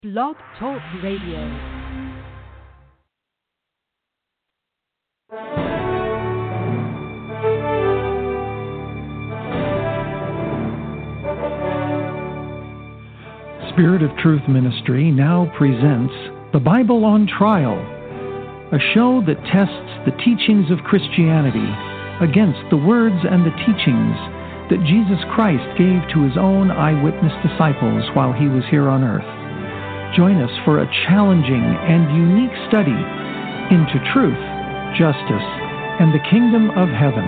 Blog Talk Radio. Spirit of Truth Ministry now presents The Bible on Trial, a show that tests the teachings of Christianity against the words and the teachings that Jesus Christ gave to his own eyewitness disciples while he was here on earth. Join us for a challenging and unique study into truth, justice, and the kingdom of heaven.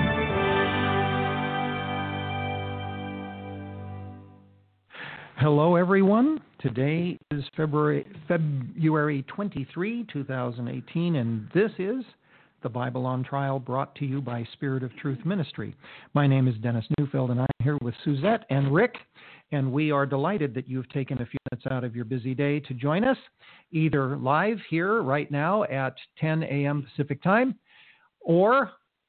Hello, everyone. Today is February 23, 2018, and this is The Bible on Trial, brought to you by Spirit of Truth Ministry. My name is Dennis Neufeld, and I'm here with Suzette and Rick, and we are delighted that you've taken a few minutes out of your busy day to join us, either live here right now at 10 a.m. Pacific Time, or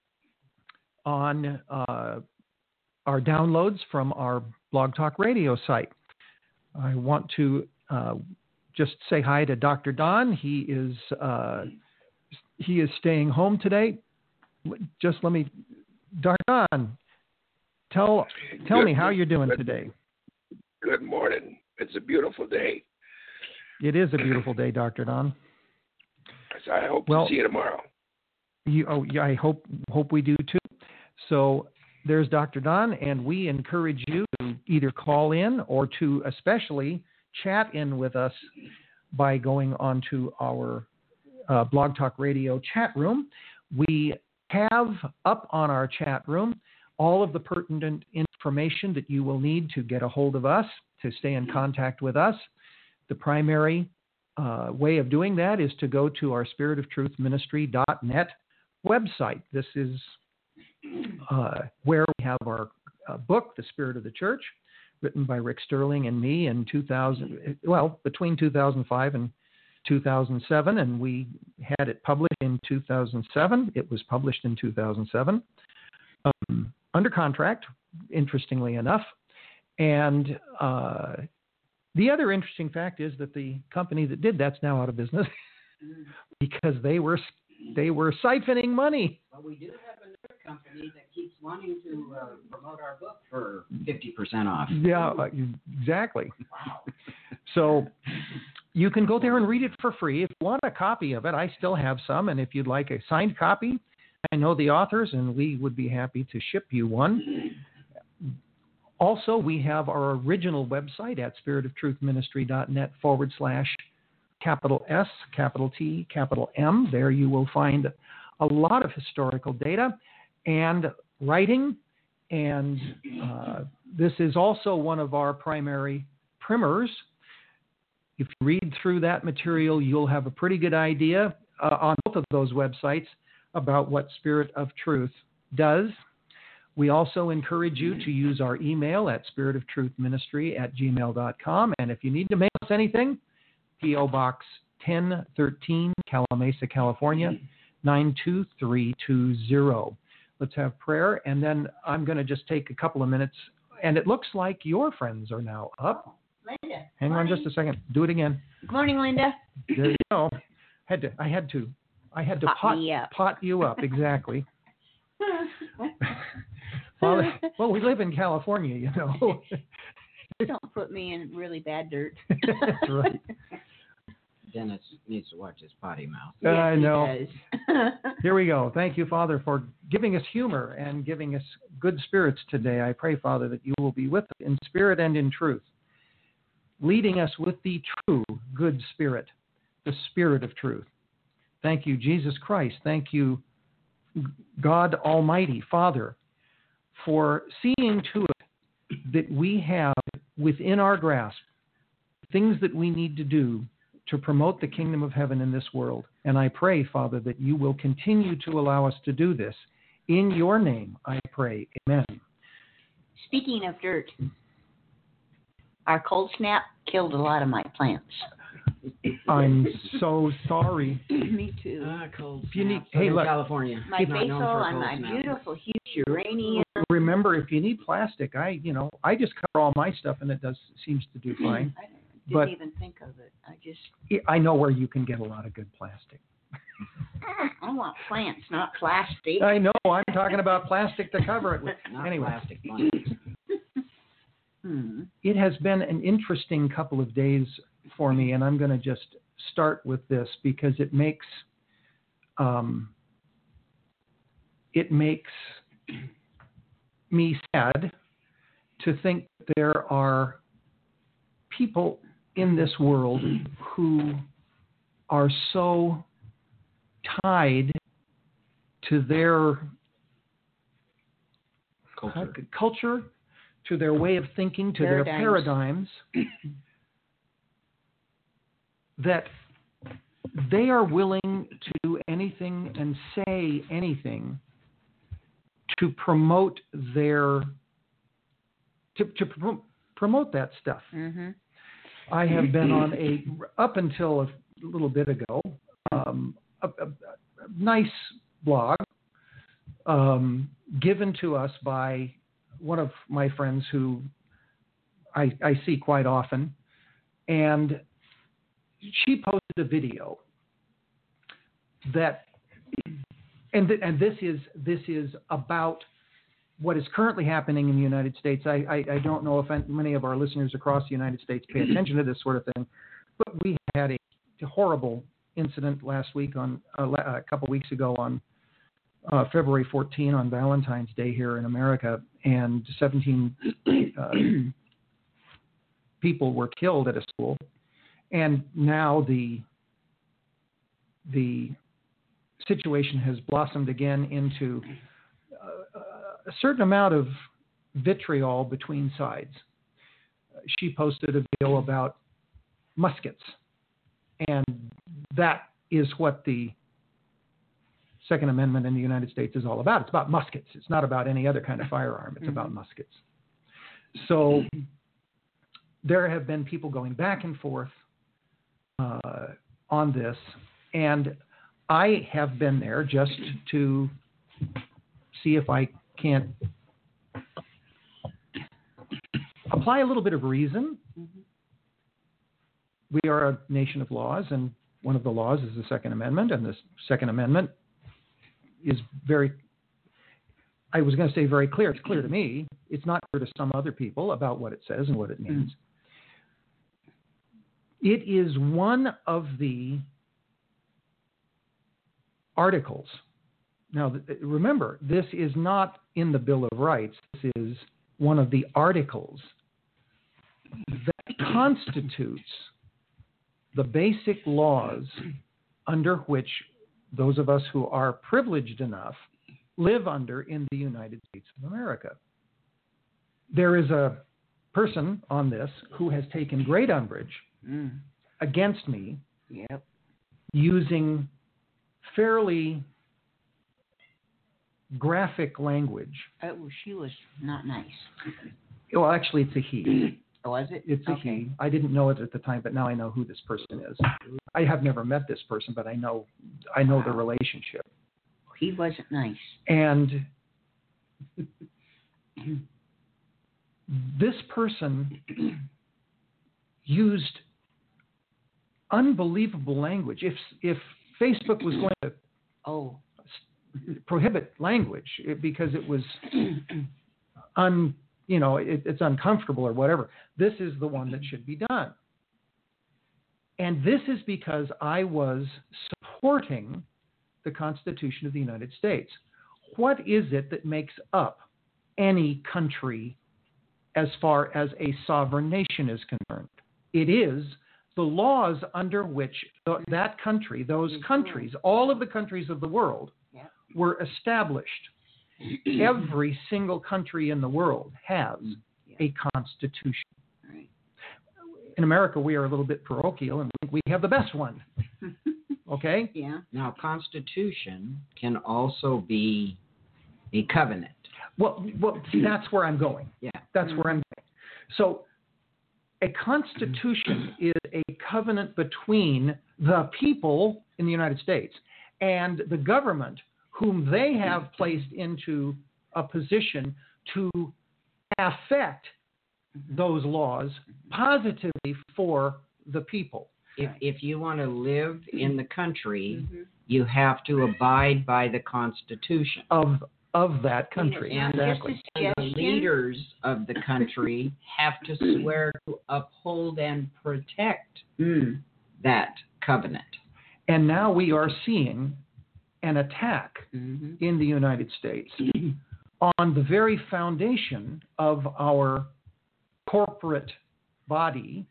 on our downloads from our Blog Talk Radio site. I want to just say hi to Dr. Don. He is staying home today. Just let me, Dr. Don, tell me how you're doing today. Good morning. It's a beautiful day. It is a beautiful day, Dr. Don. So I hope to see you tomorrow. I hope we do too. So there's Dr. Don, and we encourage you to either call in or to especially chat in with us by going onto our Blog Talk Radio chat room. We have up on our chat room all of the pertinent information that you will need to get a hold of us, to stay in contact with us. The primary way of doing that is to go to our spiritoftruthministry.net website. This is where we have our book, The Spirit of the Church, written by Rick Sterling and me in between 2005 and 2007, and we had it published in 2007. It was published in 2007, under contract, interestingly enough. And the other interesting fact is that the company that did that's now out of business because they were siphoning money. Well, we do have another company that keeps wanting to promote our book for 50% off. Yeah, exactly. Wow. So you can go there and read it for free. If you want a copy of it, I still have some. And if you'd like a signed copy, I know the authors, and we would be happy to ship you one. Also, we have our original website at spiritoftruthministry.net/S, capital T, capital M. There you will find a lot of historical data and writing. And this is also one of our primary primers. If you read through that material, you'll have a pretty good idea on both of those websites about what Spirit of Truth does. We also encourage you to use our email at spiritoftruthministry@gmail.com. And if you need to mail us anything, P.O. Box 1013, Calamasa, California, 92320. Let's have prayer, and then I'm going to just take a couple of minutes. And it looks like your friends are now up. Linda. Hang on just a second. Do it again. Good morning, Linda. There you go. I had to pot you up, exactly. Well, we live in California, you know. Don't put me in really bad dirt. That's right. Dennis needs to watch his potty mouth. Yes, I know. He does. Here we go. Thank you, Father, for giving us humor and giving us good spirits today. I pray, Father, that you will be with us in spirit and in truth, leading us with the true good spirit, the Spirit of truth. Thank you, Jesus Christ. Thank you, God Almighty, Father, for seeing to it that we have within our grasp things that we need to do to promote the kingdom of heaven in this world. And I pray, Father, that you will continue to allow us to do this. In your name, I pray. Amen. Speaking of dirt, our cold snap killed a lot of my plants. I'm so sorry. Me too. Cold If you need- snap. hey, Southern look. California. My Not known basil for a and cold my snap. beautiful huge geranium. Remember, if you need plastic, I just cover all my stuff and it seems to do fine. But Didn't even think of it. I know where you can get a lot of good plastic. I want plants, not plastic. I know. I'm talking about plastic to cover it with. Not Anyway, plastic plants. it has been an interesting couple of days for me, and I'm going to just start with this because it makes me sad to think there are people in this world who are so tied to their culture, to their way of thinking, to their paradigms, that they are willing to do anything and say anything to promote promote that stuff. Mm-hmm. I have been on up until a little bit ago, a nice blog given to us by one of my friends who I see quite often, and she posted a video that, and this is about what is currently happening in the United States. I don't know if many of our listeners across the United States pay attention to this sort of thing, but we had a horrible incident last week a couple weeks ago on February 14 on Valentine's Day here in America, and 17 people were killed at a school, and now the situation has blossomed again into a certain amount of vitriol between sides. She posted a video about muskets, and that is what the Second Amendment in the United States is all about. It's about muskets. It's not about any other kind of firearm. It's about muskets. So there have been people going back and forth on this, and I have been there just to see if I can't apply a little bit of reason. Mm-hmm. We are a nation of laws, and one of the laws is the Second Amendment, and the Second Amendment is very clear. It's clear to me. It's not clear to some other people about what it says and what it means. It is one of the articles. Now, remember, this is not in the Bill of Rights. This is one of the articles that constitutes the basic laws under which those of us who are privileged enough live under in the United States of America. There is a person on this who has taken great umbrage against me using fairly graphic language. Oh, she was not nice. Well, actually, it's a he. Oh, was it? It's a he. I didn't know it at the time, but now I know who this person is. I have never met this person, but I know the relationship. He wasn't nice. And this person used unbelievable language. If Facebook was going to prohibit language because it was it's uncomfortable or whatever, this is the one that should be done. And this is because I was supporting the Constitution of the United States. What is it that makes up any country as far as a sovereign nation is concerned? It is the laws under which that country, those countries, all of the countries of the world were established. Every single country in the world has a constitution. Right. In America, we are a little bit parochial and think we have the best one. Okay? Yeah. Now, constitution can also be a covenant. Well, see, that's where I'm going. Yeah. That's where I'm going. So, a constitution is a covenant between the people in the United States and the government, whom they have placed into a position to affect those laws positively for the people. If you want to live in the country, you have to abide by the Constitution. Of that country. And Exactly. the leaders of the country have to swear to uphold and protect that covenant. And now we are seeing an attack in the United States on the very foundation of our corporate body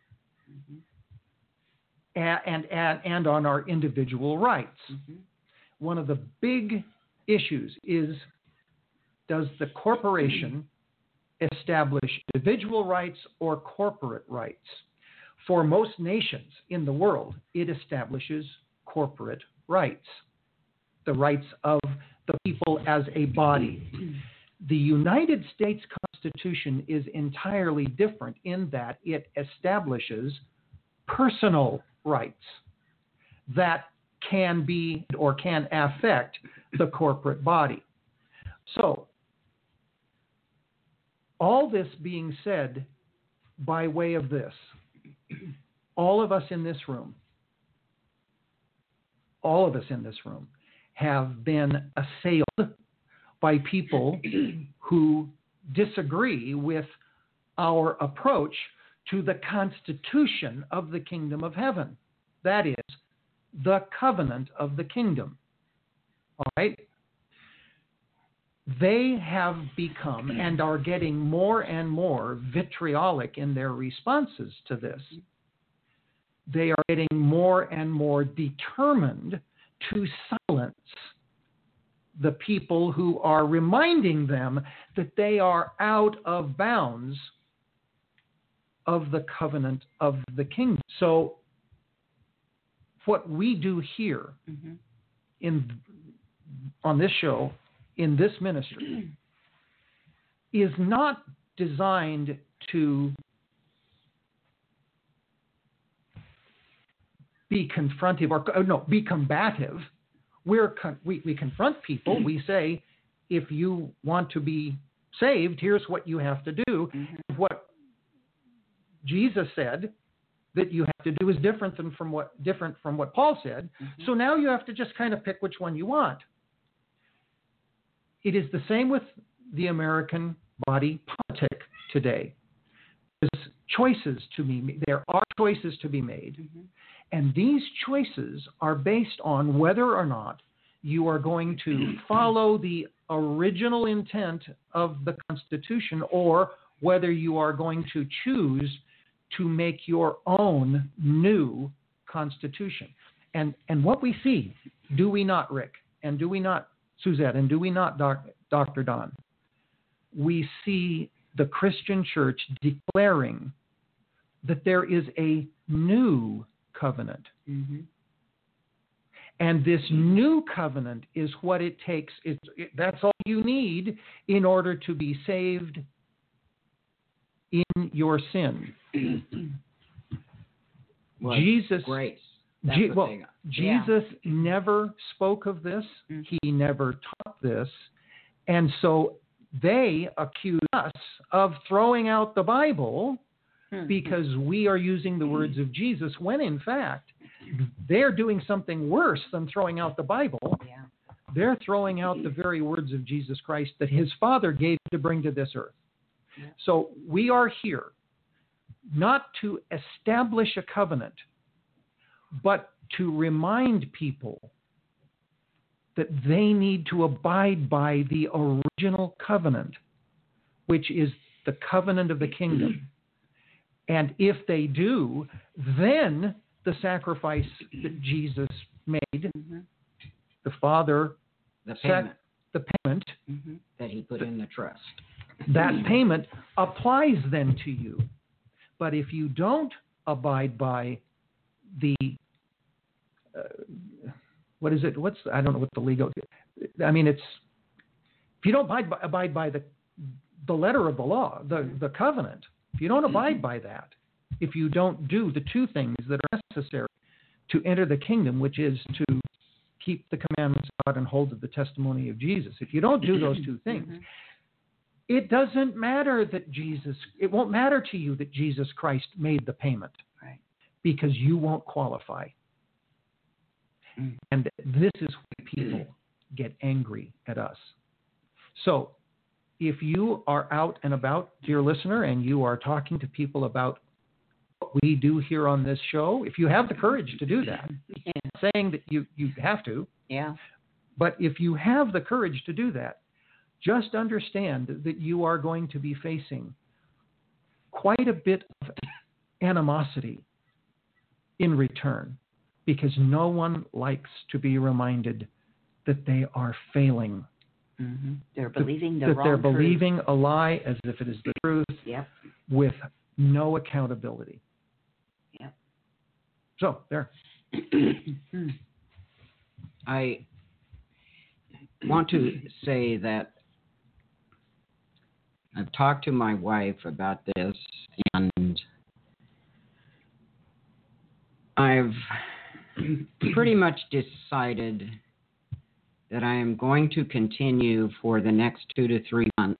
and on our individual rights. One of the big issues is, does the corporation establish individual rights or corporate rights? For most nations in the world, it establishes corporate rights, the rights of the people as a body. The United States Constitution is entirely different in that it establishes personal rights that can be or can affect the corporate body. So, all this being said by way of this, all of us in this room have been assailed by people who disagree with our approach to the Constitution of the Kingdom of Heaven. That is, the covenant of the kingdom. All right? They have become and are getting more and more vitriolic in their responses to this. They are getting more and more determined to silence the people who are reminding them that they are out of bounds of the covenant of the kingdom. So what we do here on this show, in this ministry, is not designed to be confrontive be combative. We confront people. We say, if you want to be saved, here's what you have to do. What Jesus said that you have to do is different from what Paul said. So now you have to just kind of pick which one you want. It is the same with the American body politic today. There are choices to be made. And these choices are based on whether or not you are going to follow the original intent of the Constitution or whether you are going to choose to make your own new Constitution. And what we see, do we not, Rick? And do we not, Suzette? And do we not, Dr. Don? We see the Christian church declaring that there is a new covenant. And this new covenant is what it takes. That's all you need in order to be saved in your sin. Jesus, grace. Jesus never spoke of this. He never taught this. And so they accuse us of throwing out the Bible because we are using the words of Jesus, when in fact they're doing something worse than throwing out the Bible. They're throwing out the very words of Jesus Christ that his Father gave to bring to this earth. So we are here not to establish a covenant, but to remind people that they need to abide by the original covenant, which is the covenant of the kingdom. And if they do, then the sacrifice that Jesus made, the Father, the payment that he put in the trust, that payment applies then to you. But if you don't abide by the what is it? I don't know what the legal. I mean, it's if you don't abide by the letter of the law, the covenant. If you don't abide by that, if you don't do the two things that are necessary to enter the kingdom, which is to keep the commandments of God and hold to the testimony of Jesus, if you don't do those two things, It doesn't matter it won't matter to you that Jesus Christ made the payment. Right. Because you won't qualify. And this is why people get angry at us. So, if you are out and about, dear listener, and you are talking to people about what we do here on this show, if you have the courage to do that, saying that you have to, but if you have the courage to do that, just understand that you are going to be facing quite a bit of animosity in return, because no one likes to be reminded that they are failing. Mm-hmm. They're believing that they're believing a lie as if it is the truth, with no accountability. Yep. So there. I want to say that I've talked to my wife about this, and I've pretty much decided that I am going to continue for the next 2 to 3 months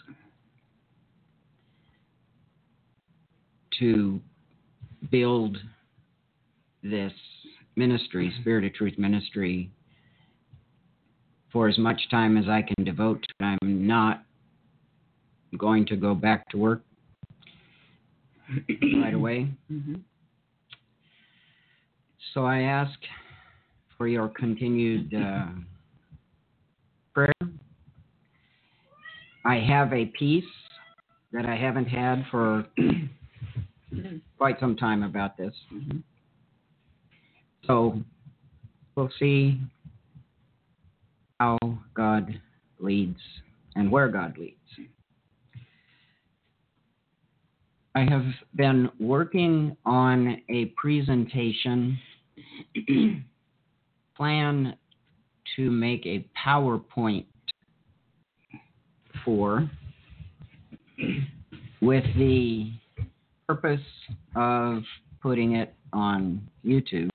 to build this ministry, Spirit of Truth Ministry, for as much time as I can devote to it. I'm not going to go back to work right away. Mm-hmm. So I ask for your continued prayer. I have a peace that I haven't had for quite some time about this. Mm-hmm. So we'll see how God leads and where God leads. I have been working on a presentation plan to make a PowerPoint for, with the purpose of putting it on YouTube.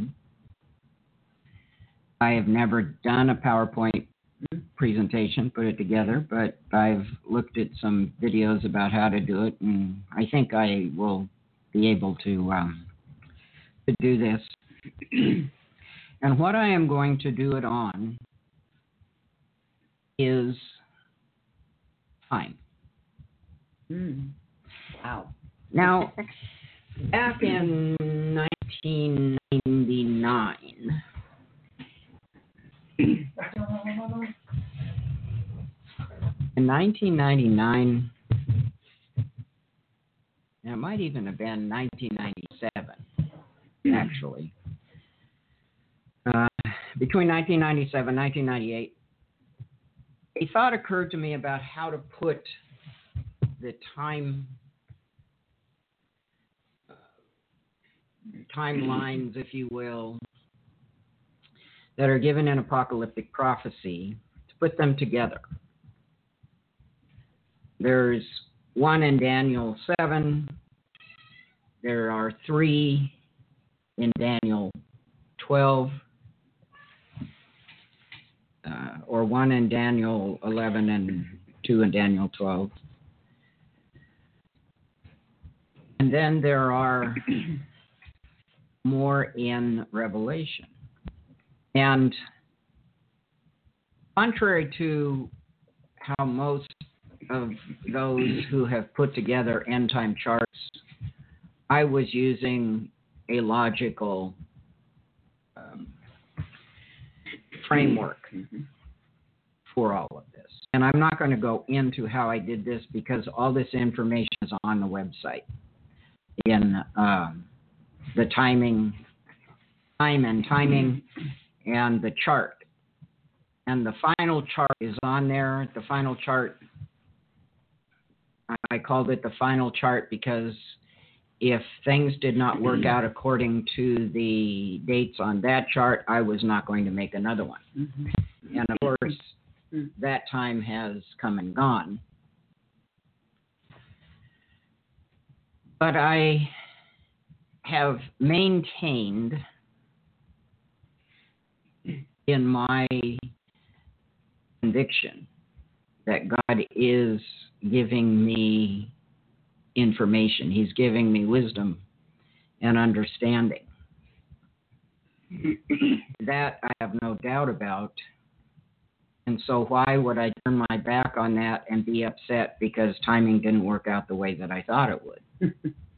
I have never done a PowerPoint presentation, put it together, but I've looked at some videos about how to do it, and I think I will be able to do this. And what I am going to do it on is time. Wow. Now, back in 1999, in 1999, it might even have been 1997, actually. Between 1997 and 1998, a thought occurred to me about how to put the timelines, if you will, that are given in apocalyptic prophecy, to put them together. There's one in Daniel 7. There are 3 in Daniel 12. Or 1 in Daniel 11 and 2 in Daniel 12. And then there are more in Revelation. And contrary to how most of those who have put together end time charts, I was using a logical framework for all of this. And I'm not going to go into how I did this because all this information is on the website in the timing and the chart. And the final chart is on there. The final chart, I called it the final chart because if things did not work out according to the dates on that chart, I was not going to make another one. Mm-hmm. And of course, that time has come and gone. But I have maintained in my conviction that God is giving me information. He's giving me wisdom and understanding. That I have no doubt about. And so why would I turn my back on that and be upset because timing didn't work out the way that I thought it would?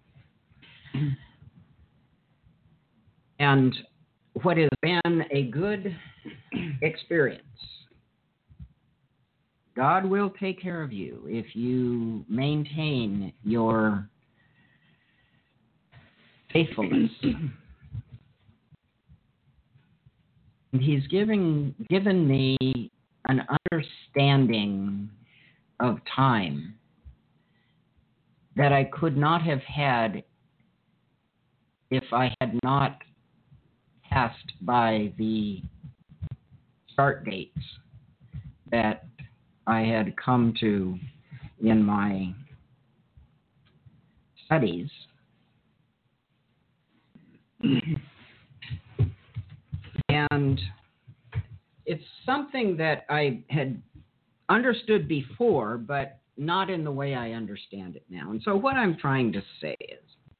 And what has been a good experience, God will take care of you if you maintain your faithfulness. And He's given me an understanding of time that I could not have had if I had not passed by the start dates that I had come to in my studies. And it's something that I had understood before, but not in the way I understand it now. And so what I'm trying to say is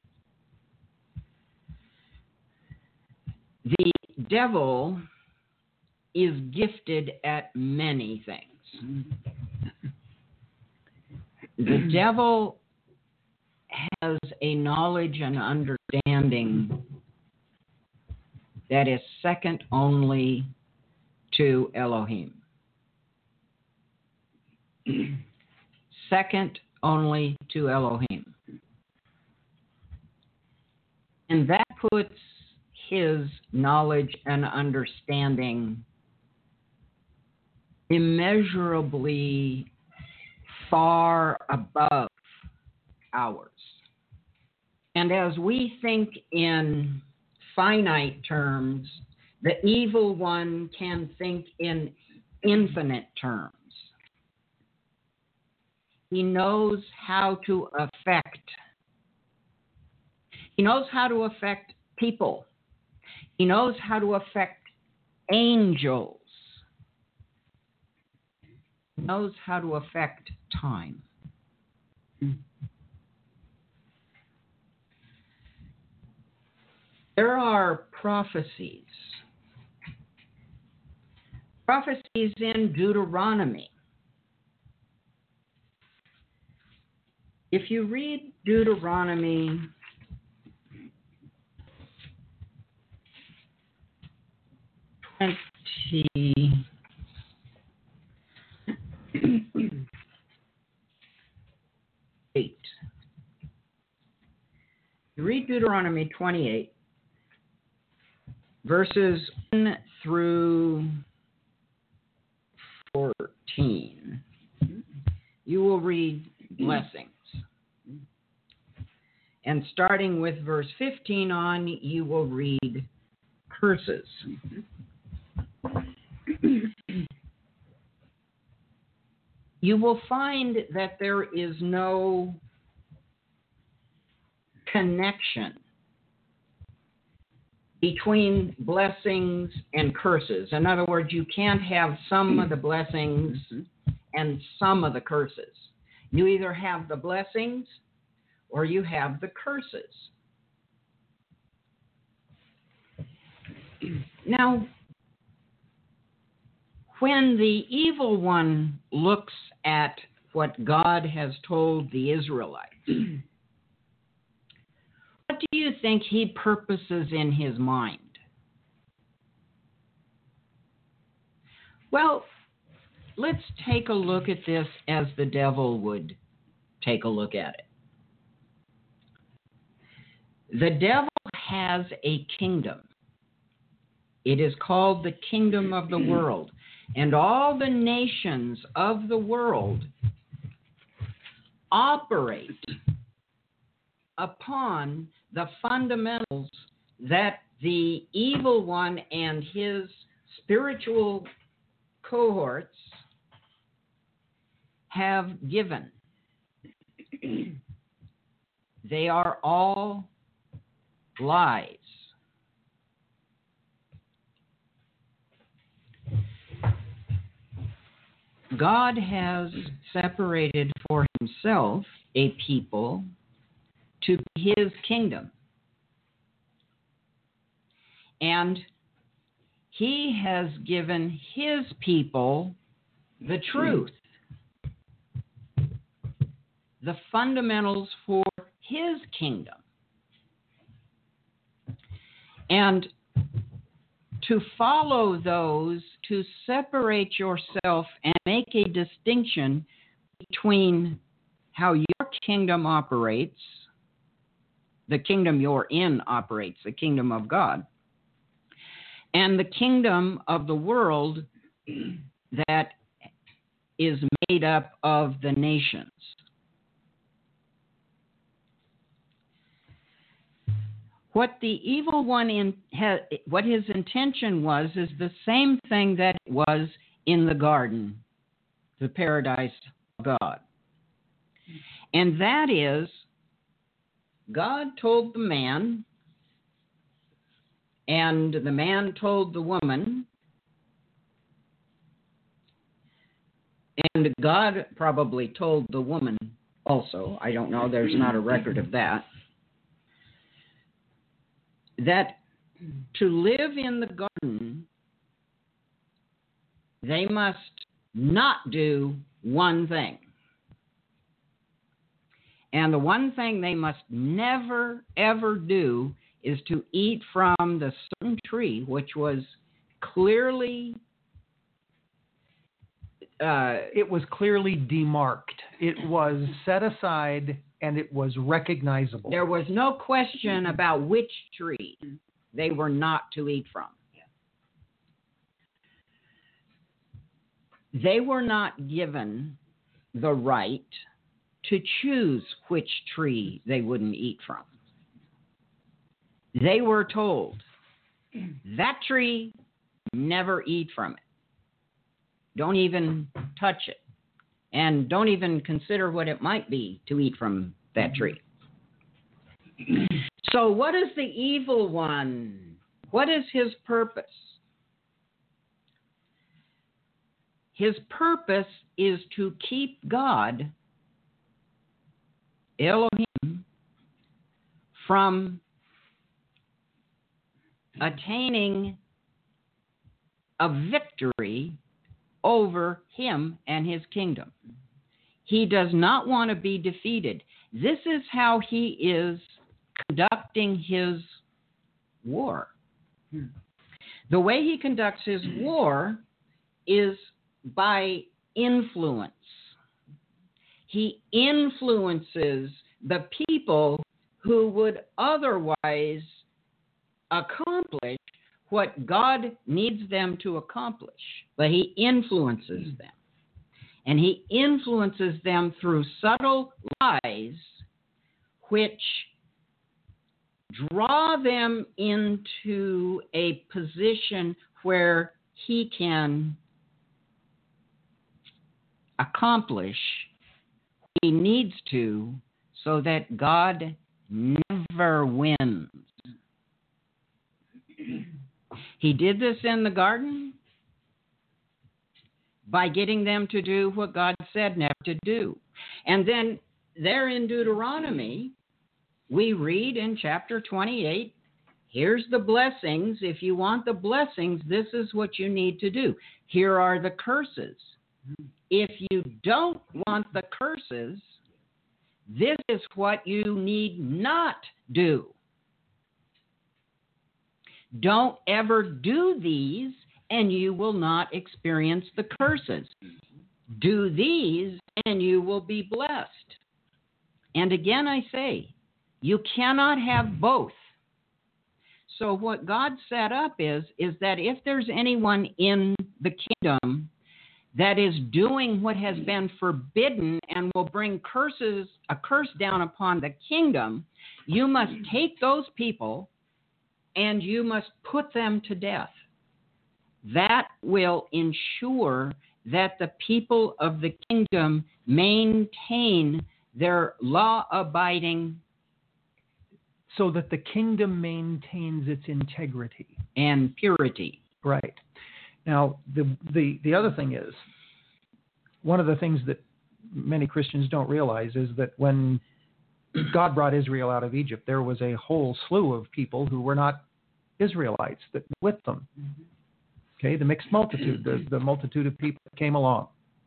the devil is gifted at many things. The devil has a knowledge and understanding that is second only to Elohim. Second only to Elohim. And that puts his knowledge and understanding immeasurably far above ours. And as we think in finite terms, the evil one can think in infinite terms. He knows how to affect. He knows how to affect people. He knows how to affect angels. He knows how to affect time. There are prophecies in Deuteronomy. If you read Deuteronomy 28, you read Deuteronomy 28, verses 1 through 14, you will read blessings. And starting with verse 15 on, you will read curses. You will find that there is no connection between blessings and curses. In other words, you can't have some of the blessings and some of the curses. You either have the blessings or you have the curses. Now, when the evil one looks at what God has told the Israelites, what do you think he purposes in his mind? Well, let's take a look at this as the devil would take a look at it. The devil has a kingdom. It is called the kingdom of the world. And all the nations of the world operate upon the fundamentals that the evil one and his spiritual cohorts have given. They are all lies. God has separated for himself a people to be his kingdom. And he has given his people the truth, the fundamentals for his kingdom. And to follow those, to separate yourself and make a distinction between how your kingdom operates, the kingdom you're in operates, the kingdom of God, and the kingdom of the world that is made up of the nations. What the evil one what his intention was is the same thing that it was in the garden, the paradise of God. And that is, God told the man, and the man told the woman, and God probably told the woman also, I don't know, there's not a record of that, that to live in the garden, they must not do one thing. And the one thing they must never, ever do is to eat from the certain tree, which was clearly... it was clearly demarked. It was set aside, and it was recognizable. There was no question about which tree they were not to eat from. They were not given the right to choose which tree they wouldn't eat from. They were told, that tree, never eat from it. Don't even touch it. And don't even consider what it might be to eat from that tree. So what is the evil one? What is his purpose? His purpose is to keep God, Elohim, from attaining a victory over him and his kingdom. He does not want to be defeated. This is how he is conducting his war. The way he conducts his war is by influence. He influences the people who would otherwise accomplish what God needs them to accomplish, but he influences them. And he influences them through subtle lies which draw them into a position where he can accomplish what he needs to, so that God never wins. He did this in the garden by getting them to do what God said never to do. And then there in Deuteronomy, we read in chapter 28, here's the blessings. If you want the blessings, this is what you need to do. Here are the curses. If you don't want the curses, this is what you need not do. Don't ever do these, and you will not experience the curses. Do these, and you will be blessed. And again, I say, you cannot have both. So what God set up is that if there's anyone in the kingdom that is doing what has been forbidden and will bring a curse down upon the kingdom, you must take those people and you must put them to death. That will ensure that the people of the kingdom maintain their law-abiding, so that the kingdom maintains its integrity and purity. Right. Now, the other thing is, one of the things that many Christians don't realize is that when God brought Israel out of Egypt, there was a whole slew of people who were not Israelites that were with them. Okay, the mixed multitude, the multitude of people that came along.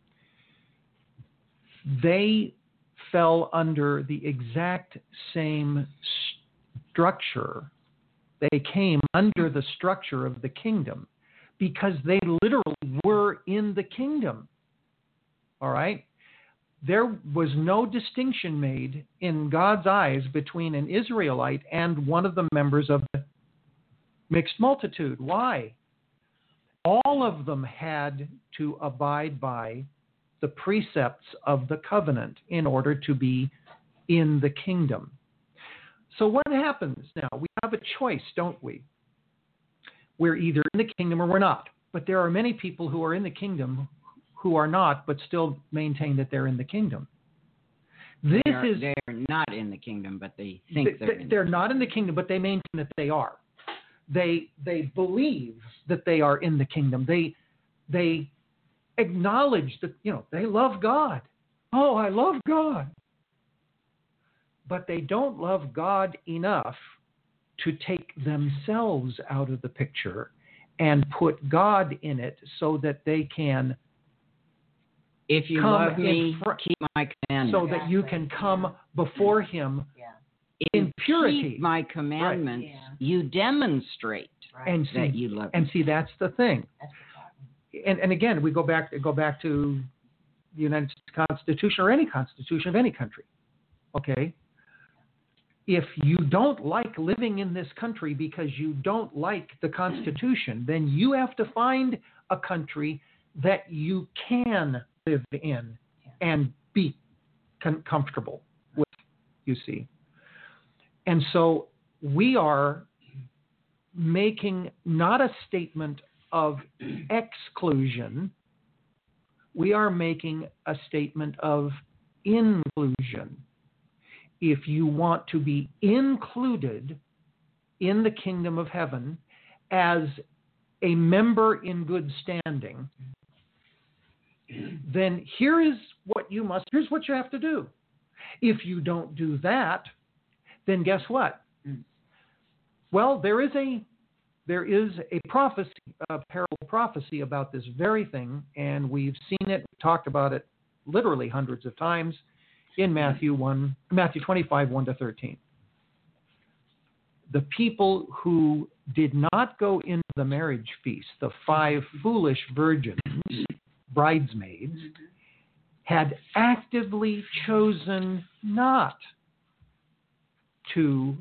They fell under the exact same structure. They came under the structure of the kingdom because they literally were in the kingdom. All right? There was no distinction made in God's eyes between an Israelite and one of the members of the mixed multitude. Why? All of them had to abide by the precepts of the covenant in order to be in the kingdom. So what happens now? We have a choice, don't we? We're either in the kingdom or we're not. But there are many people who are in the kingdom who are not, but still maintain that they're in the kingdom. They're not in the kingdom, but they think they're not in the kingdom, but they maintain that they are. They believe that they are in the kingdom. They acknowledge that, they love God. Oh, I love God. But they don't love God enough to take themselves out of the picture and put God in it so that they can if you love me, keep my commandments. So that you can come before Him in purity. Keep my commandments, you demonstrate that you love me. And see, that's the thing. And again, we go back to the United States Constitution or any constitution of any country. Okay? If you don't like living in this country because you don't like the Constitution, then you have to find a country that you can live in and be comfortable with, you see. And so we are making not a statement of exclusion, we are making a statement of inclusion. If you want to be included in the kingdom of heaven as a member in good standing, then here's what you have to do. If you don't do that, then guess what? Well, there is a prophecy, a parallel prophecy about this very thing, and we've seen it, talked about it literally hundreds of times in Matthew 25, 1-13. The people who did not go into the marriage feast, the 5 foolish virgins, bridesmaids, had actively chosen not to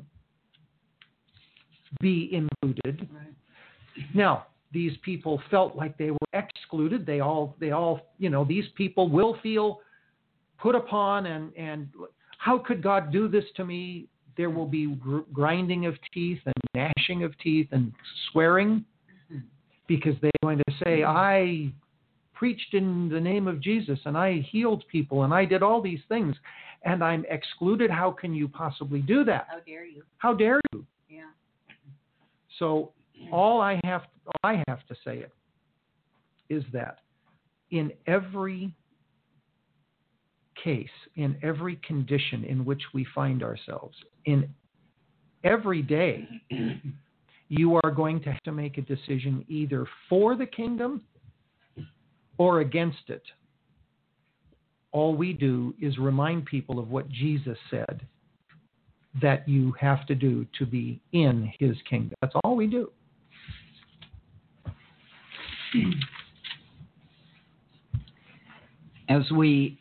be included. Right. Now, these people felt like they were excluded. They all, these people will feel put upon and how could God do this to me? There will be grinding of teeth and gnashing of teeth and swearing because they're going to say, I preached in the name of Jesus and I healed people and I did all these things and I'm excluded. How can you possibly do that? How dare you? How dare you? Yeah. So all I have to say is that in every case, in every condition in which we find ourselves, in every day, you are going to have to make a decision either for the kingdom or against it. All we do is remind people of what Jesus said that you have to do to be in His kingdom. That's all we do. As we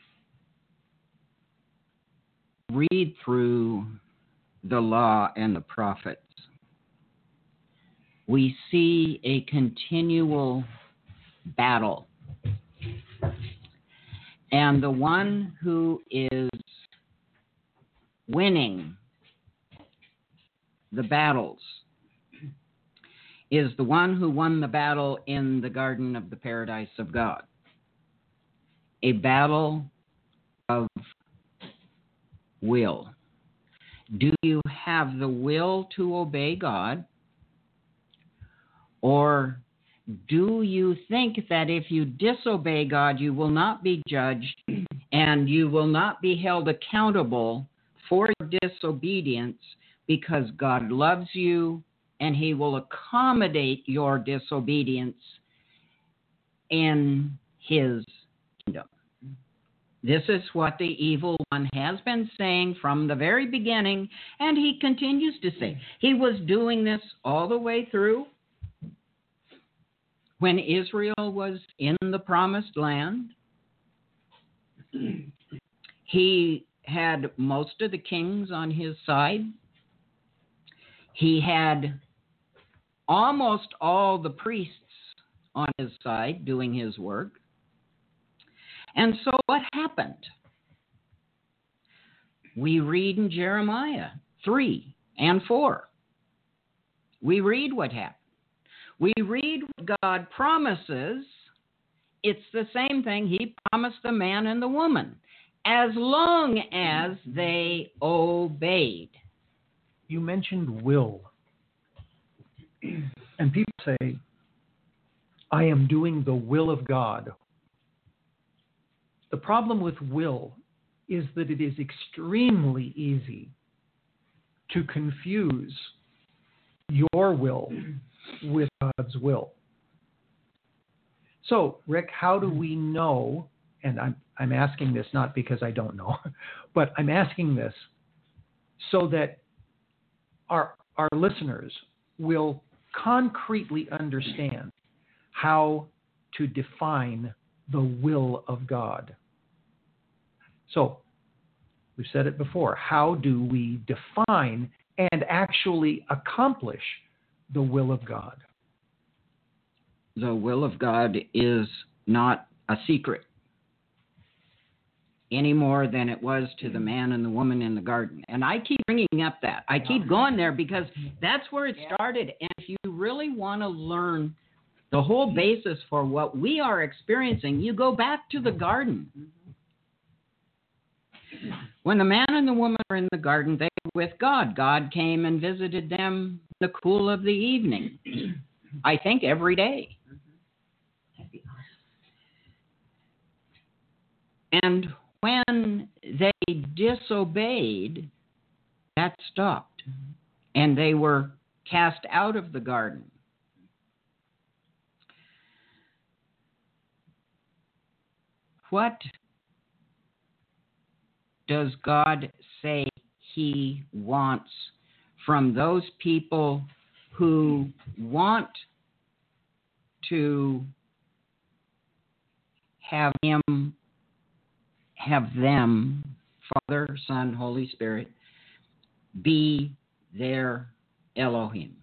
read through the law and the prophets, we see a continual battle. And the one who is winning the battles is the one who won the battle in the Garden of the Paradise of God. A battle of will. Do you have the will to obey God, or do you think that if you disobey God, you will not be judged and you will not be held accountable for disobedience because God loves you and he will accommodate your disobedience in his kingdom? This is what the evil one has been saying from the very beginning, and he continues to say. He was doing this all the way through when Israel was in the promised land. He had most of the kings on his side. He had almost all the priests on his side doing his work. And so what happened? We read in Jeremiah 3 and 4. We read what happened. We read what God promises. It's the same thing he promised the man and the woman, as long as they obeyed. You mentioned will. And people say, I am doing the will of God. The problem with will is that it is extremely easy to confuse your will with God's will. So, Rick, how do we know, and I'm asking this not because I don't know, but I'm asking this so that our listeners will concretely understand how to define the will of God. So, we've said it before. How do we define and actually accomplish the will of God? The will of God is not a secret any more than it was to the man and the woman in the garden. And I keep bringing up that. I keep going there because that's where it started. And if you really want to learn the whole basis for what we are experiencing, you go back to the garden. When the man and the woman were in the garden, they were with God. God came and visited them in the cool of the evening. I think every day. And when they disobeyed, that stopped. And they were cast out of the garden. What does God say he wants from those people who want to have them, Father, Son, Holy Spirit, be their Elohim?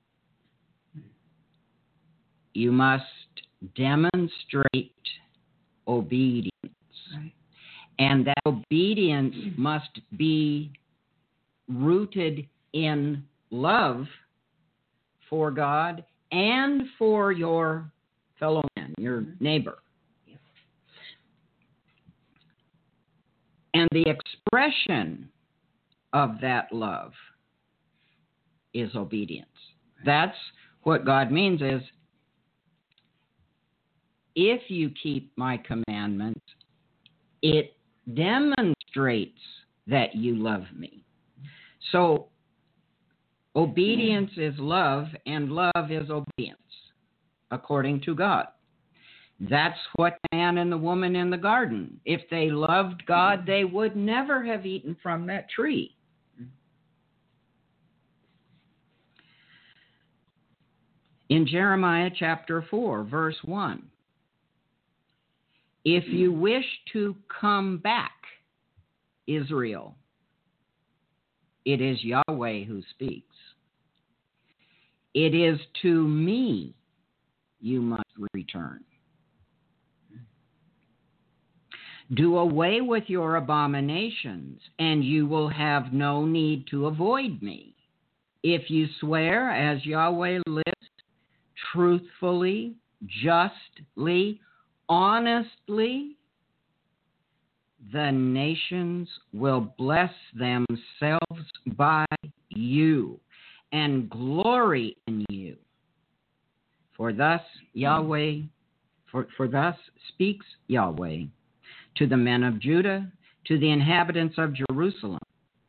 You must demonstrate obedience. Right. And that obedience must be rooted in love for God and for your fellow man, your neighbor. And the expression of that love is obedience. That's what God means is, if you keep my commandments, it demonstrates that you love me. So obedience is love, and love is obedience, according to God. That's what the man and the woman in the garden. If they loved God, they would never have eaten from that tree. In Jeremiah chapter 4, verse 1, if you wish to come back, Israel, it is Yahweh who speaks. It is to me you must return. Do away with your abominations, and you will have no need to avoid me. If you swear as Yahweh lives, truthfully, justly, honestly, the nations will bless themselves by you and glory in you. For thus speaks Yahweh to the men of Judah, to the inhabitants of Jerusalem.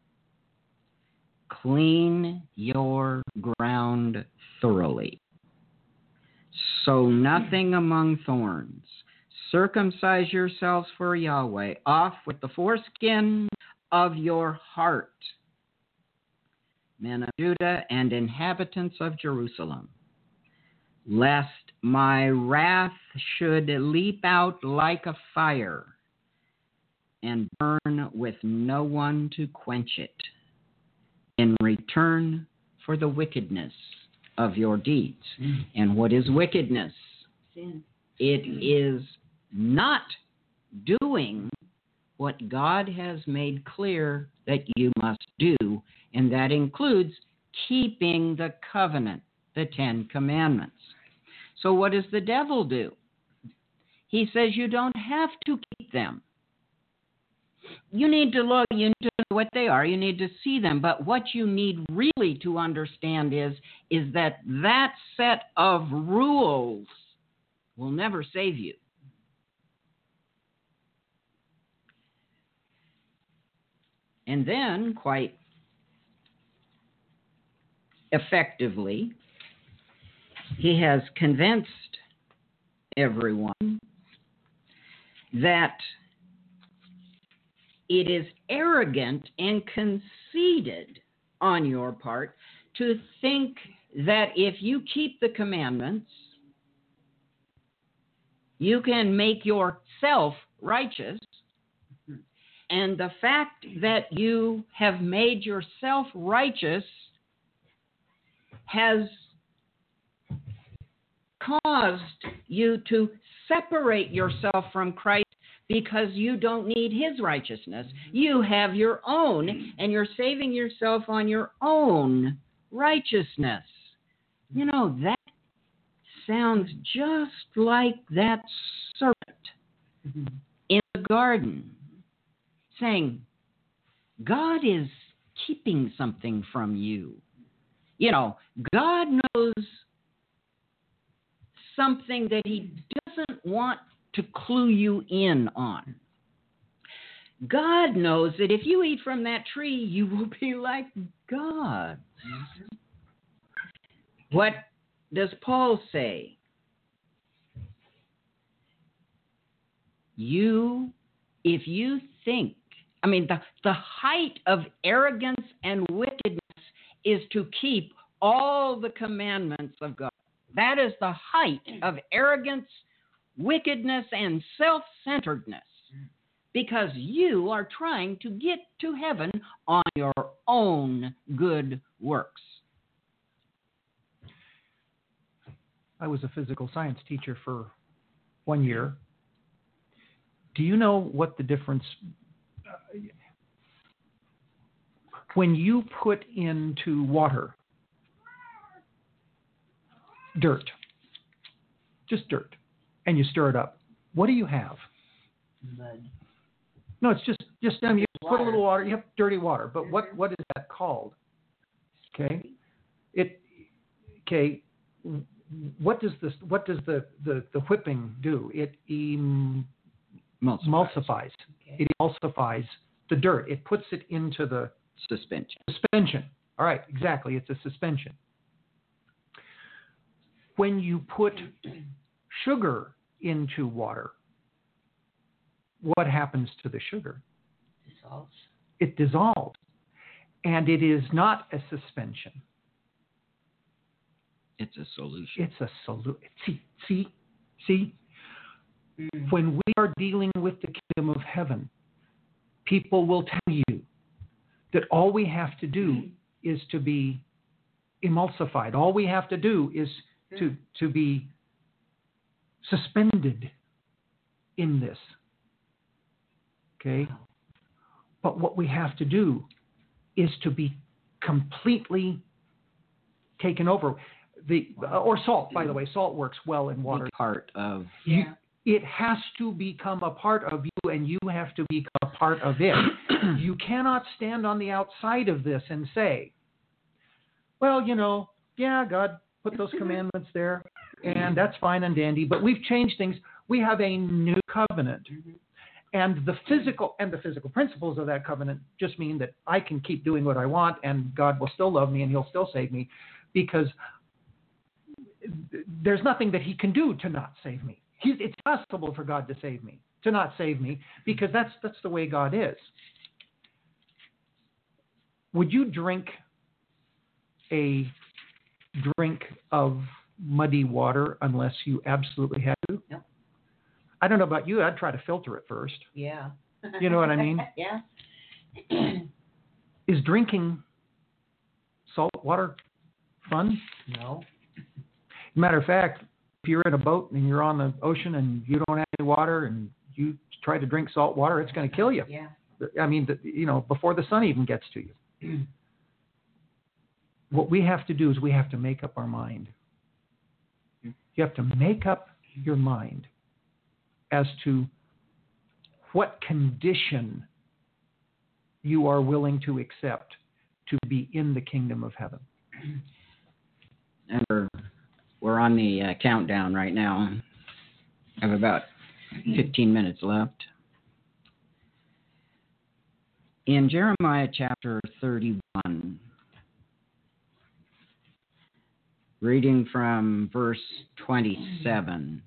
Clean your ground thoroughly. Sow nothing among thorns. Circumcise yourselves for Yahweh. Off with the foreskin of your heart, men of Judah and inhabitants of Jerusalem, lest my wrath should leap out like a fire and burn with no one to quench it, in return for the wickedness of your deeds. And what is wickedness? Sin. It is not doing what God has made clear that you must do, and that includes keeping the covenant, the 10 Commandments. So what does the devil do? He says you don't have to keep them. You need to look, you need to know what they are, you need to see them, but what you need really to understand is that that set of rules will never save you. And then, quite effectively, he has convinced everyone that it is arrogant and conceited on your part to think that if you keep the commandments, you can make yourself righteous. And the fact that you have made yourself righteous has caused you to separate yourself from Christ because you don't need his righteousness. You have your own, and you're saving yourself on your own righteousness. You know, that sounds just like that serpent in the garden, saying, God is keeping something from you. You know, God knows something that he doesn't want to clue you in on. God knows that if you eat from that tree, you will be like God. What does Paul say? If you think, the height of arrogance and wickedness is to keep all the commandments of God. That is the height of arrogance, wickedness, and self-centeredness, because you are trying to get to heaven on your own good works. I was a physical science teacher for 1 year. Do you know what the difference when you put into water dirt, just dirt, and you stir it up, what do you have? Mud. No, it's just you put a little water, you have dirty water, but what is that called? Okay, what does the whipping do? It emulsifies. Okay. It emulsifies the dirt. It puts it into the suspension. All right, exactly. It's a suspension. When you put sugar into water, what happens to the sugar? Dissolves. It dissolves. And it is not a suspension. It's a solution. It's a solution. See? When we are dealing with the kingdom of heaven, people will tell you that all we have to do is to be emulsified. All we have to do is to be suspended in this. Okay? But what we have to do is to be completely taken over. Or salt, by the way. Salt works well in water. Part of... It has to become a part of you, and you have to become a part of it. You cannot stand on the outside of this and say, well, God put those commandments there. and that's fine and dandy, but we've changed things. We have a new covenant. And the physical principles of that covenant just mean that I can keep doing what I want, and God will still love me, and He'll still save me, because there's nothing that He can do to not save me. It's possible for God to not save me, because that's the way God is. Would you drink a drink of muddy water unless you absolutely had to? No. I don't know about you. I'd try to filter it first. Yeah. You know what I mean? Yeah. Is drinking salt water fun? No. Matter of fact, if you're in a boat and you're on the ocean and you don't have any water and you try to drink salt water, it's going to kill you. Yeah. I mean, before the sun even gets to you. What we have to do is we have to make up our mind. You have to make up your mind as to what condition you are willing to accept to be in the kingdom of heaven. And we're on the countdown right now. I have about 15 minutes left. In Jeremiah chapter 31, reading from verse 27,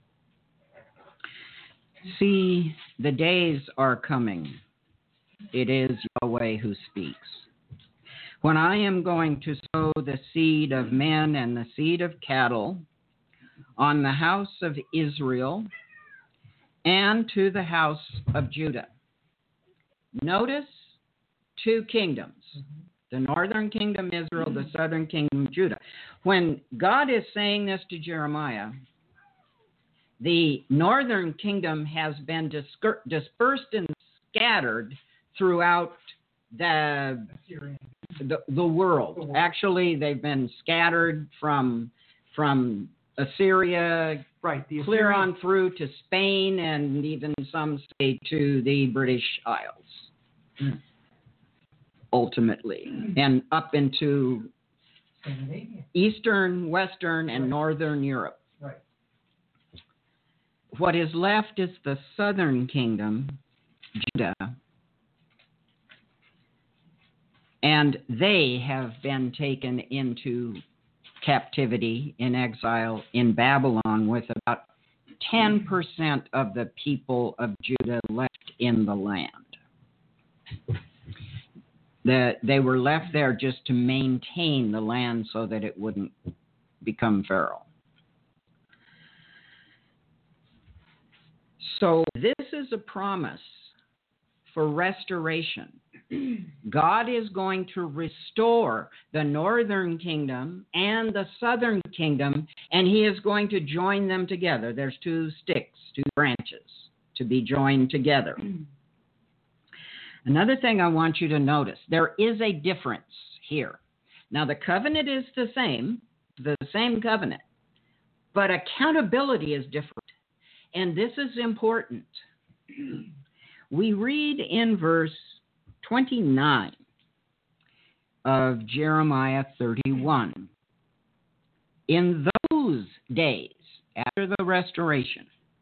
see, the days are coming. It is Yahweh who speaks. When I am going to sow the seed of men and the seed of cattle on the house of Israel and to the house of Judah. Notice two kingdoms. The northern kingdom Israel, the southern kingdom Judah. When God is saying this to Jeremiah, the northern kingdom has been dispersed and scattered throughout the world. Actually, they've been scattered from Assyria, right, clear on through to Spain, and even some say to the British Isles, ultimately, and up into Eastern, Western, and Northern Europe. Right. What is left is the southern kingdom, Judah, and they have been taken into captivity in exile in Babylon, with about 10% of the people of Judah left in the land. They were left there just to maintain the land so that it wouldn't become feral. So this is a promise for restoration. God is going to restore the northern kingdom and the southern kingdom, and He is going to join them together. There's two sticks, two branches to be joined together. Another thing I want you to notice, there is a difference here. Now, the covenant is the same covenant, but accountability is different. And this is important. We read in verse 29 of Jeremiah 31. In those days, after the restoration,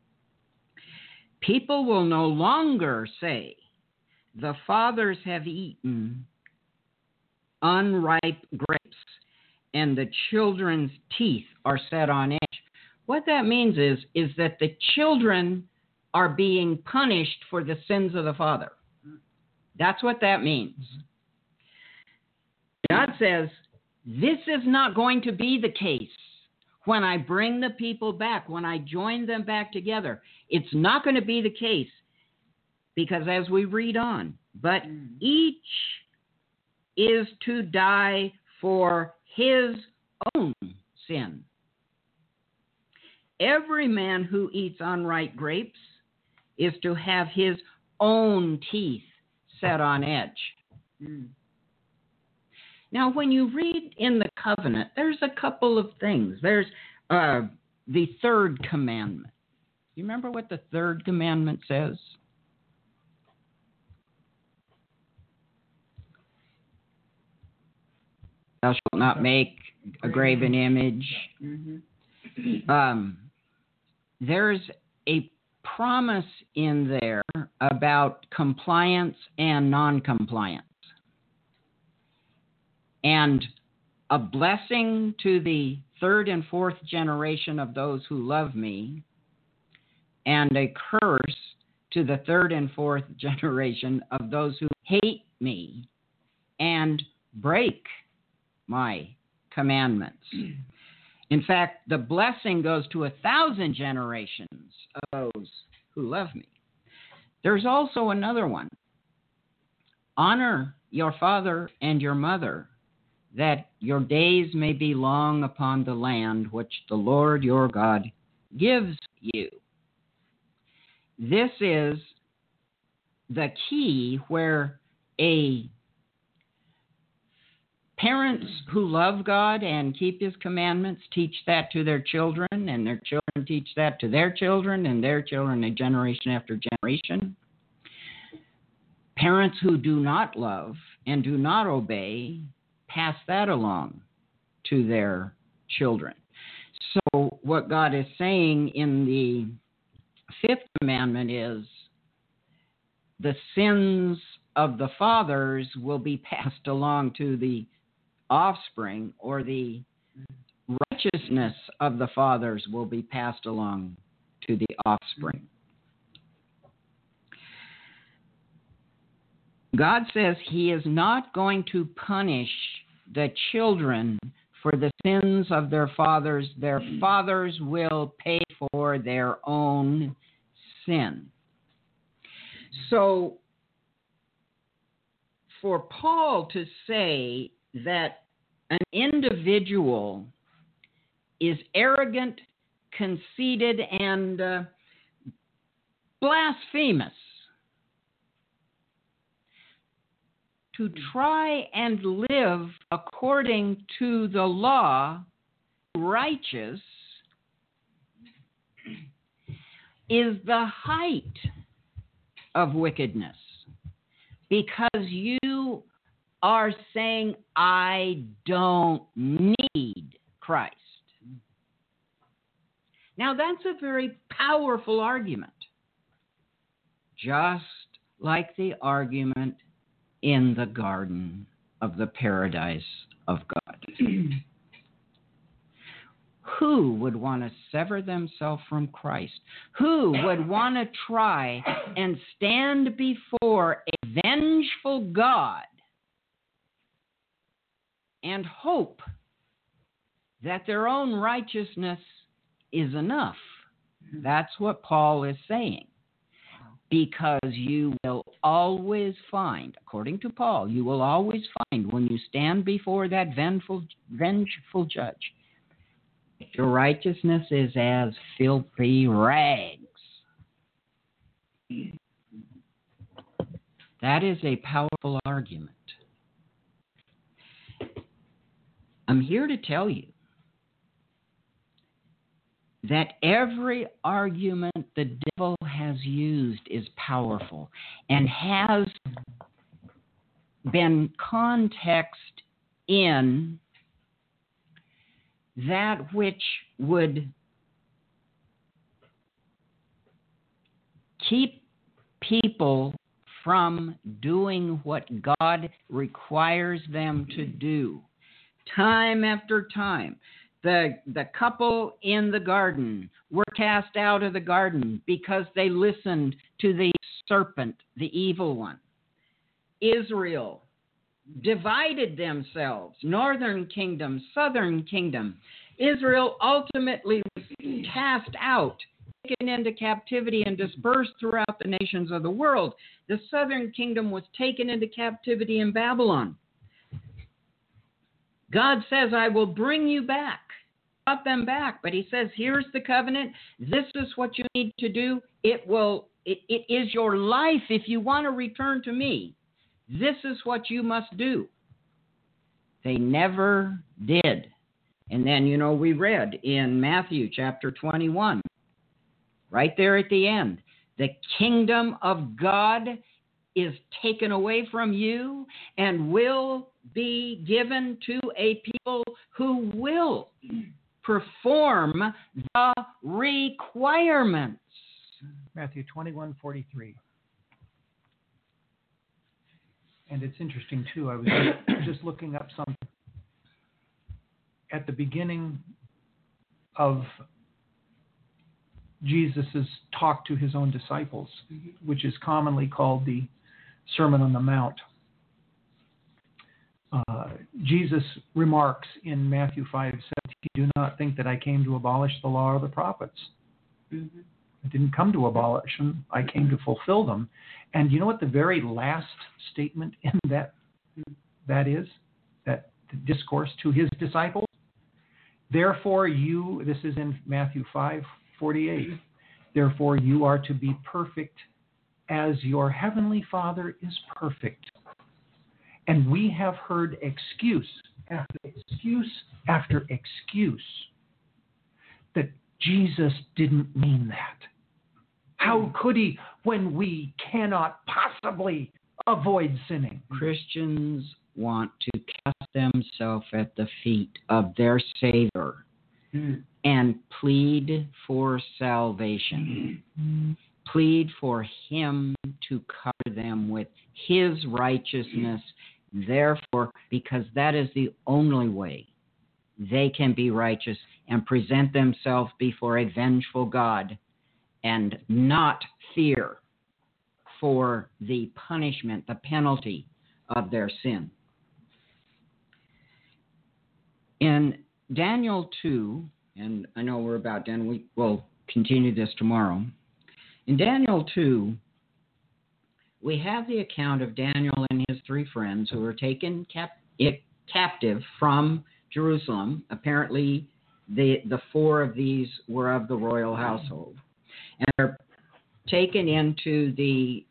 people will no longer say, the fathers have eaten unripe grapes, and the children's teeth are set on edge. What that means is that the children are being punished for the sins of the father. That's what that means. God says, this is not going to be the case when I bring the people back, when I join them back together. It's not going to be the case, because as we read on, but each is to die for his own sin. Every man who eats unripe grapes is to have his own teeth set on edge. Now, when you read in the covenant, there's a couple of things. There's the third commandment. You remember what the third commandment says? Thou shalt not make a graven image. there's a promise in there about compliance and non-compliance. And a blessing to the third and fourth generation of those who love me, and a curse to the third and fourth generation of those who hate me and break my commandments. In fact, the blessing goes to 1,000 generations of those who love me. There's also another one. Honor your father and your mother, that your days may be long upon the land which the Lord your God gives you. This is the key where parents who love God and keep His commandments teach that to their children, and their children teach that to their children, and their children, a generation after generation. Parents who do not love and do not obey pass that along to their children. So what God is saying in the fifth commandment is the sins of the fathers will be passed along to the offspring, or the righteousness of the fathers will be passed along to the offspring. God says He is not going to punish the children for the sins of their fathers. Their fathers will pay for their own sin. So, for Paul to say that an individual is arrogant, conceited, and blasphemous, to try and live according to the law, righteous, is the height of wickedness, because you are saying, I don't need Christ. Now, that's a very powerful argument, just like the argument in the garden of the paradise of God. Who would want to sever themselves from Christ? Who would want to try and stand before a vengeful God and hope that their own righteousness is enough? That's what Paul is saying. Because you will always find, according to Paul, you will always find when you stand before that vengeful judge, your righteousness is as filthy rags. That is a powerful argument. I'm here to tell you that every argument the devil has used is powerful and has been context in that which would keep people from doing what God requires them to do. Time after time, the couple in the garden were cast out of the garden because they listened to the serpent, the evil one. Israel divided themselves, northern kingdom, southern kingdom. Israel ultimately was cast out, taken into captivity, and dispersed throughout the nations of the world. The southern kingdom was taken into captivity in Babylon. God says, I will bring you back. Brought them back, but He says, here's the covenant. This is what you need to do. It is your life. If you want to return to me, this is what you must do. They never did. And then, we read in Matthew chapter 21, right there at the end, the kingdom of God is taken away from you and will be given to a people who will perform the requirements. Matthew 21:43. And it's interesting, too. I was just looking up something. At the beginning of Jesus' talk to his own disciples, which is commonly called the Sermon on the Mount, Jesus remarks in Matthew 5:17, "Do not think that I came to abolish the law or the prophets." Mm-hmm. I didn't come to abolish them. I came to fulfill them. And you know what the very last statement in that is? That discourse to his disciples? Therefore you, this is in Matthew 5:48, therefore you are to be perfect as your heavenly Father is perfect. And we have heard excuse after excuse after excuse that Jesus didn't mean that. How could he when we cannot possibly avoid sinning? Christians want to cast themselves at the feet of their Savior and plead for salvation. Plead for him to cover them with his righteousness. Therefore, because that is the only way they can be righteous and present themselves before a vengeful God and not fear for the punishment, the penalty of their sin. In Daniel 2, and I know we're about done, we will continue this tomorrow. In Daniel 2, we have the account of Daniel and his three friends who were taken captive from Jerusalem. Apparently, the four of these were of the royal household. And they're taken into the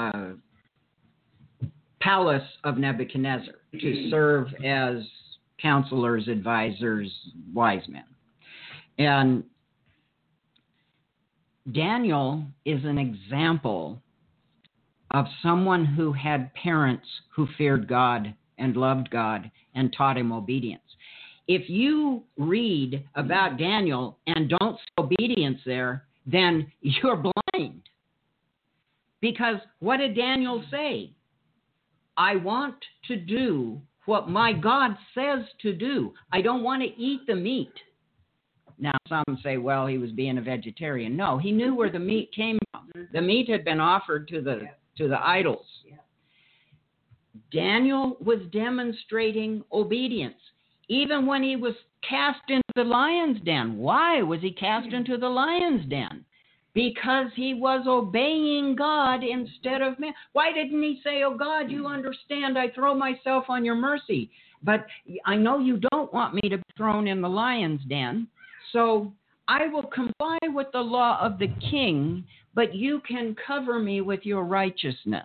palace of Nebuchadnezzar to serve as counselors, advisors, wise men. And Daniel is an example of someone who had parents who feared God and loved God and taught him obedience. If you read about Daniel and don't see obedience there, then you're blind. Because what did Daniel say? I want to do what my God says to do. I don't want to eat the meat. Now, some say, well, he was being a vegetarian. No, he knew where the meat came from. The meat had been offered to the idols. Daniel was demonstrating obedience, even when he was cast into the lion's den. Why was he cast into the lion's den? Because he was obeying God instead of man. Why didn't he say, oh God, you understand, I throw myself on your mercy, but I know you don't want me to be thrown in the lion's den, so I will comply with the law of the king, but you can cover me with your righteousness.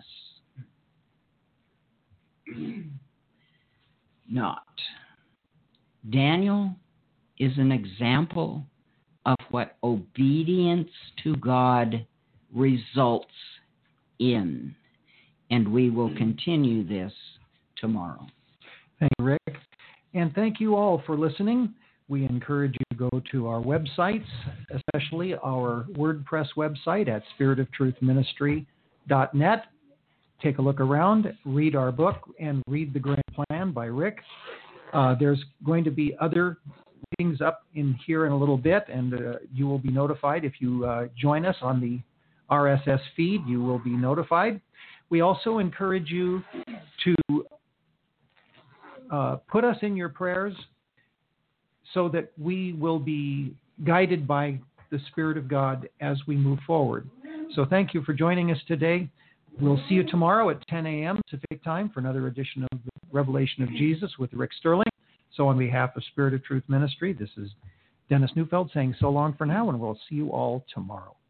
Not. Daniel is an example of what obedience to God results in. And we will continue this tomorrow. Thank you, Rick. And thank you all for listening. We encourage you to go to our websites, especially our WordPress website at spiritofTruthMinistry.net. Take a look around, read our book, and read The Grand Plan by Rick. There's going to be other things up in here in a little bit, and you will be notified if you join us on the RSS feed. You will be notified. We also encourage you to put us in your prayers so that we will be guided by the Spirit of God as we move forward. So thank you for joining us today. We'll see you tomorrow at 10 a.m. Pacific time for another edition of the Revelation of Jesus with Rick Sterling. So on behalf of Spirit of Truth Ministry, this is Dennis Neufeld saying so long for now, and we'll see you all tomorrow.